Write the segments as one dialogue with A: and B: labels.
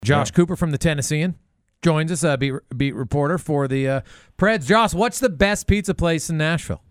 A: Josh Cooper from the Tennessean joins us, beat reporter for the Preds. Josh, what's the best pizza place in Nashville?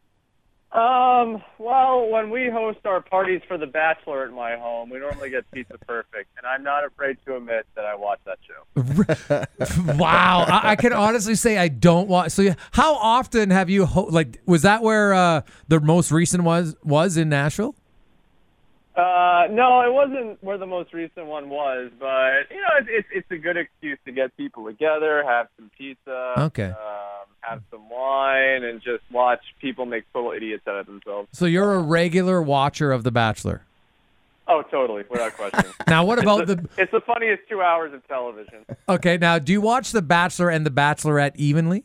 B: Well, when we host our parties for The Bachelor at my home, we normally get Pizza Perfect, and I'm not afraid to admit that I watch that show.
A: Wow. I can honestly say I don't watch. So how often have you, was that where the most recent was in Nashville?
B: No, it wasn't where the most recent one was, but, it's a good excuse to get people together, have some pizza,
A: okay,
B: have some wine, and just watch people make total idiots out of themselves.
A: So you're a regular watcher of The Bachelor?
B: Oh, totally, without question.
A: Now, what about
B: It's the funniest 2 hours of television.
A: Okay, now, do you watch The Bachelor and The Bachelorette evenly?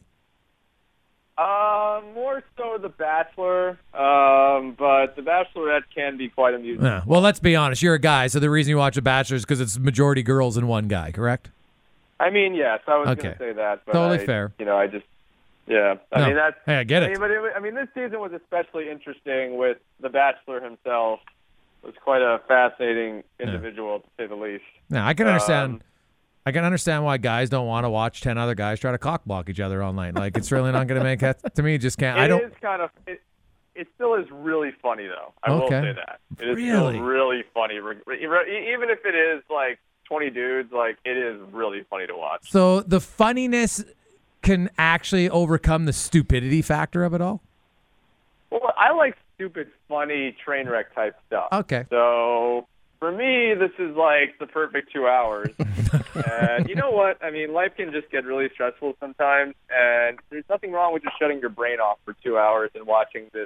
B: More so The Bachelor, but The Bachelorette can be quite amusing.
A: Yeah. Well, let's be honest. You're a guy, so the reason you watch The Bachelor is because it's majority girls and one guy, correct?
B: I mean, yes, I was going to say that. But
A: totally fair.
B: I just, yeah. I mean, that's.
A: Hey, I get it.
B: I mean, this season was especially interesting with The Bachelor himself. It was quite a fascinating individual, to say the least.
A: Now, I can understand. I can understand why guys don't want to watch 10 other guys try to cockblock each other all night. Like, it's really not going to make that. To me, it just can't.
B: It still is really funny, though. I will say that. It is still really funny. Even if it is, 20 dudes, it is really funny to watch.
A: So the funniness can actually overcome the stupidity factor of it all?
B: Well, I like stupid, funny, train wreck type stuff.
A: Okay.
B: So for me, this is the perfect 2 hours. And you know what? I mean, life can just get really stressful sometimes, and there's nothing wrong with just shutting your brain off for 2 hours and watching this.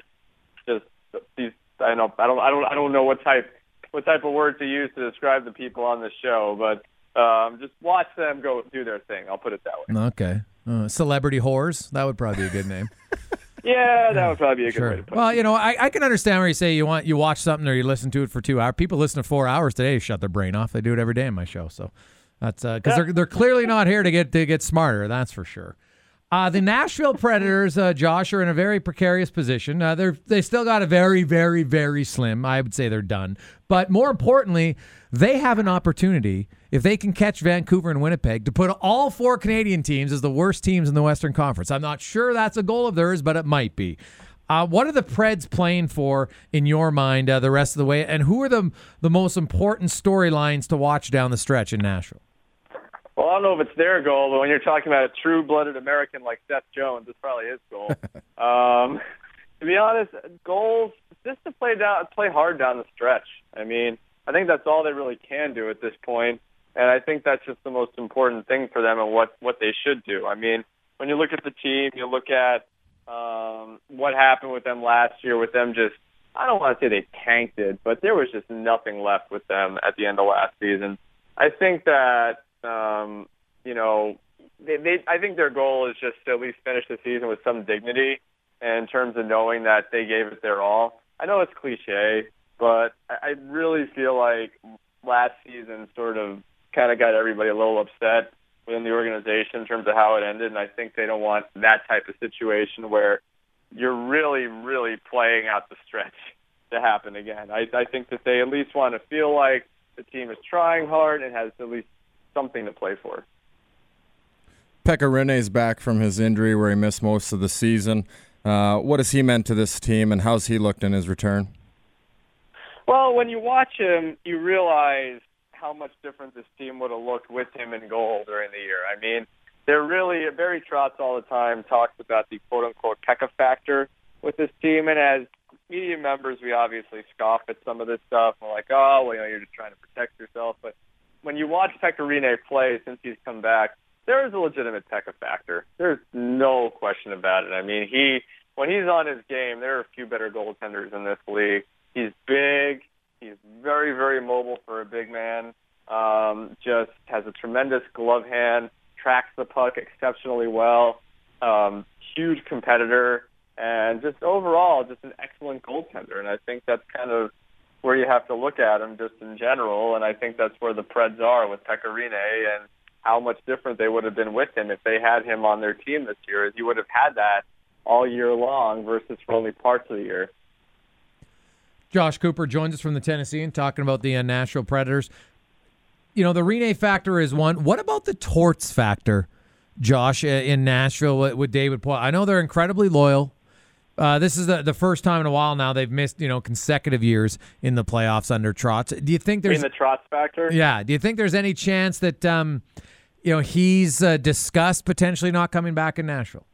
B: I don't know what type of word to use to describe the people on the show, but just watch them go do their thing. I'll put it that way.
A: Okay. Celebrity whores. That would probably be a good name.
B: Yeah, that would probably be a good way to put it.
A: Well, I can understand where you say you watch something or you listen to it for 2 hours. People listen to 4 hours today to shut their brain off. They do it every day in my show. So that's because they're clearly not here to get smarter. That's for sure. The Nashville Predators, Josh, are in a very precarious position. They still got a very, very, very slim. I would say they're done. But more importantly, they have an opportunity, if they can catch Vancouver and Winnipeg, to put all 4 Canadian teams as the worst teams in the Western Conference. I'm not sure that's a goal of theirs, but it might be. What are the Preds playing for, in your mind, the rest of the way? And who are the most important storylines to watch down the stretch in Nashville?
B: Well, I don't know if it's their goal, but when you're talking about a true-blooded American like Seth Jones, it's probably his goal. To be honest, goals just to play hard down the stretch. I mean, I think that's all they really can do at this point, and I think that's just the most important thing for them and what they should do. I mean, when you look at the team, you look at what happened with them last year, with them just, I don't want to say they tanked it, but there was just nothing left with them at the end of last season. I think that I think their goal is just to at least finish the season with some dignity in terms of knowing that they gave it their all. I know it's cliche, but I really feel like last season sort of kind of got everybody a little upset within the organization in terms of how it ended, and I think they don't want that type of situation where you're really, really playing out the stretch to happen again. I think that they at least want to feel like the team is trying hard and has at least something to play for.
C: Pekka Rinne's back from his injury where he missed most of the season. What has he meant to this team, and how's he looked in his return?
B: Well, when you watch him, you realize how much different this team would have looked with him in goal during the year. I mean, Barry Trotz all the time talks about the quote-unquote Pekka factor with this team, and as media members, we obviously scoff at some of this stuff. We're like, you're just trying to protect yourself. But when you watch Pekka Rinne play since he's come back, there is a legitimate Pekka factor. There's no question about it. I mean, when he's on his game, there are a few better goaltenders in this league. He's big. He's very, very mobile for a big man. Just has a tremendous glove hand, tracks the puck exceptionally well, huge competitor, and just overall just an excellent goaltender. And I think that's kind of where you have to look at him just in general, and I think that's where the Preds are with Pekka Rinne and how much different they would have been with him if they had him on their team this year. You would have had that all year long versus for only parts of the year.
A: Josh Cooper joins us from the Tennessean talking about the Nashville Predators. the Rene factor is one. What about the Torts factor, Josh, in Nashville with David Poile? I know they're incredibly loyal. This is the first time in a while now they've missed, consecutive years in the playoffs under Trotz. Do you think there's
B: the Trotz factor?
A: Yeah. Do you think there's any chance that he's discussed potentially not coming back in Nashville?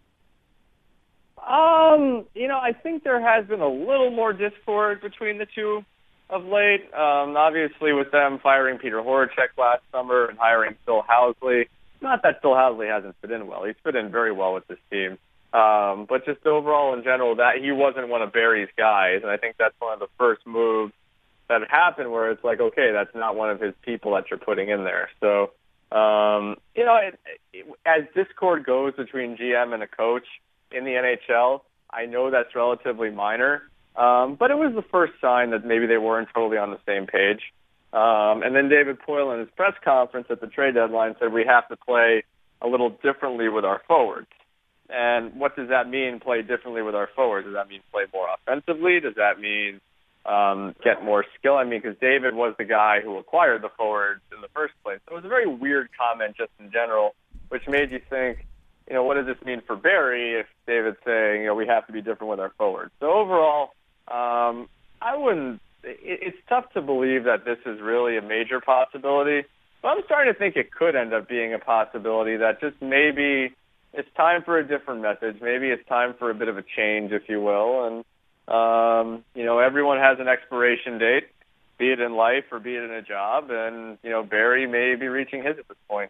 B: I think there has been a little more discord between the two of late. Obviously, with them firing Peter Horacek last summer and hiring Phil Housley. Not that Phil Housley hasn't fit in well. He's fit in very well with this team. But just overall in general, that he wasn't one of Barry's guys, and I think that's one of the first moves that happened where it's like, okay, that's not one of his people that you're putting in there. So, as discord goes between GM and a coach in the NHL, I know that's relatively minor, but it was the first sign that maybe they weren't totally on the same page. And then David Poile in his press conference at the trade deadline said we have to play a little differently with our forwards. And what does that mean, play differently with our forwards? Does that mean play more offensively? Does that mean get more skill? I mean, because David was the guy who acquired the forwards in the first place. So it was a very weird comment just in general, which made you think, what does this mean for Barry if David's saying, we have to be different with our forwards? So overall, it's tough to believe that this is really a major possibility, but I'm starting to think it could end up being a possibility that just maybe it's time for a different message. Maybe it's time for a bit of a change, if you will. And, everyone has an expiration date, be it in life or be it in a job. And, Barry may be reaching his at this point.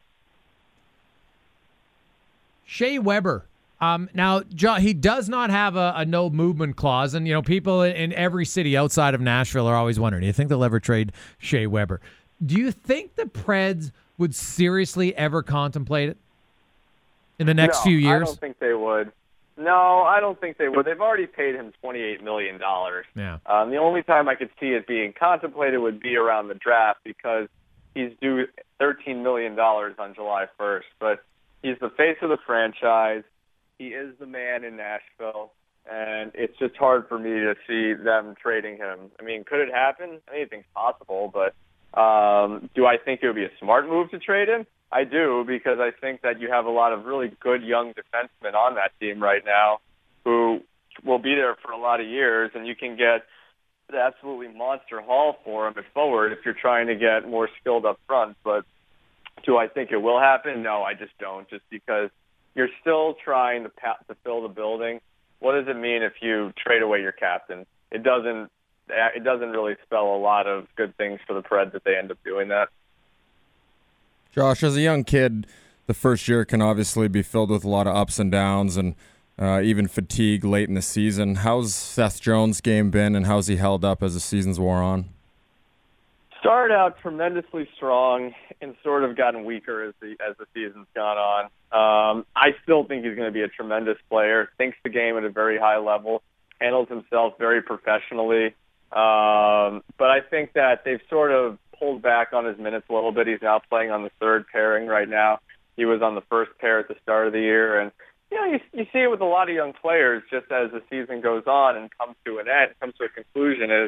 A: Shea Weber. Now, he does not have a no movement clause. And, people in every city outside of Nashville are always wondering, do you think they'll ever trade Shea Weber? Do you think the Preds would seriously ever contemplate it in the next few years?
B: I don't think they would. No, I don't think they would. They've already paid him $28 million.
A: Yeah.
B: The only time I could see it being contemplated would be around the draft because he's due $13 million on July 1st. But he's the face of the franchise. He is the man in Nashville. And it's just hard for me to see them trading him. I mean, could it happen? Anything's possible. But do I think it would be a smart move to trade him? I do, because I think that you have a lot of really good young defensemen on that team right now who will be there for a lot of years, and you can get the absolutely monster haul for him at forward if you're trying to get more skilled up front. But do I think it will happen? No, I just don't, just because you're still trying to fill the building. What does it mean if you trade away your captain? It doesn't really spell a lot of good things for the Preds if they end up doing that.
C: Josh, as a young kid, the first year can obviously be filled with a lot of ups and downs and even fatigue late in the season. How's Seth Jones' game been, and how's he held up as the season's wore on?
B: Started out tremendously strong and sort of gotten weaker as the season's gone on. I still think he's going to be a tremendous player, thinks the game at a very high level, handles himself very professionally. But I think that they've sort of pulled back on his minutes a little bit. He's now playing on the third pairing right now. He was on the first pair at the start of the year. And, you see it with a lot of young players just as the season goes on and comes to an end, comes to a conclusion is,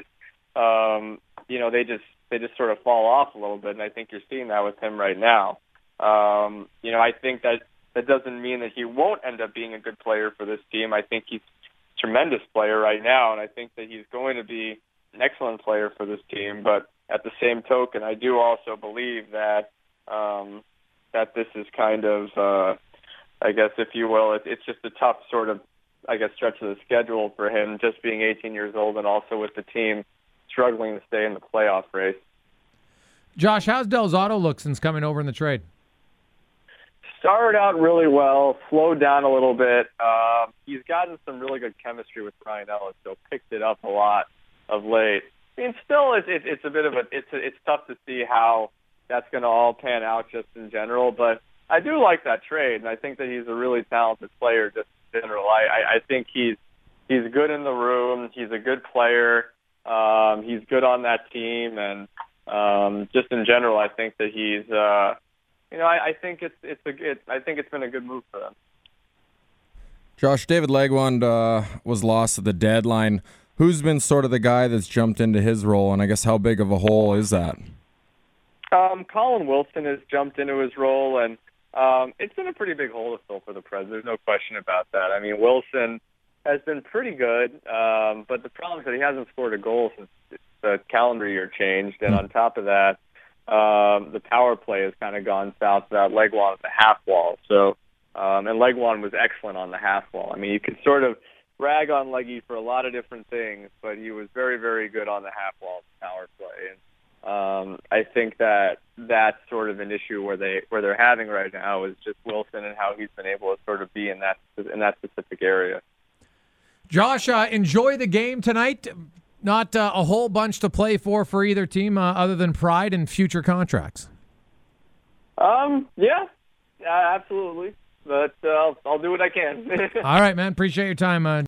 B: they just sort of fall off a little bit. And I think you're seeing that with him right now. I think that doesn't mean that he won't end up being a good player for this team. I think he's a tremendous player right now, and I think that he's going to be an excellent player for this team. But at the same token, I do also believe that that this is kind of, I guess, if you will, it's just a tough sort of, I guess, stretch of the schedule for him, just being 18 years old and also with the team struggling to stay in the playoff race.
A: Josh, how's Del Zotto look since coming over in the trade?
B: Started out really well, slowed down a little bit. He's gotten some really good chemistry with Brian Ellis, so picked it up a lot of late. I mean, still, it's a bit of it's tough to see how that's going to all pan out just in general. But I do like that trade, and I think that he's a really talented player just in general. I think he's good in the room. He's a good player. He's good on that team, and just in general, I think that he's. I think it's been a good move for them.
C: Josh, David Legwand was lost at the deadline. Who's been sort of the guy that's jumped into his role, and I guess how big of a hole is that?
B: Colin Wilson has jumped into his role, and it's been a pretty big hole to fill for the Preds. There's no question about that. I mean, Wilson has been pretty good, but the problem is that he hasn't scored a goal since the calendar year changed, and on top of that, the power play has kind of gone south without Legwand at the half wall. So, and Legwand was excellent on the half wall. I mean, you could sort of rag on Leggy for a lot of different things, but he was very, very good on the half wall power play. And I think that that's sort of an issue where they're having right now is just Wilson and how he's been able to sort of be in that specific area.
A: Josh, enjoy the game tonight. Not a whole bunch to play for either team other than pride and future contracts.
B: Yeah, absolutely. But I'll do what I can.
A: All right, man. Appreciate your time.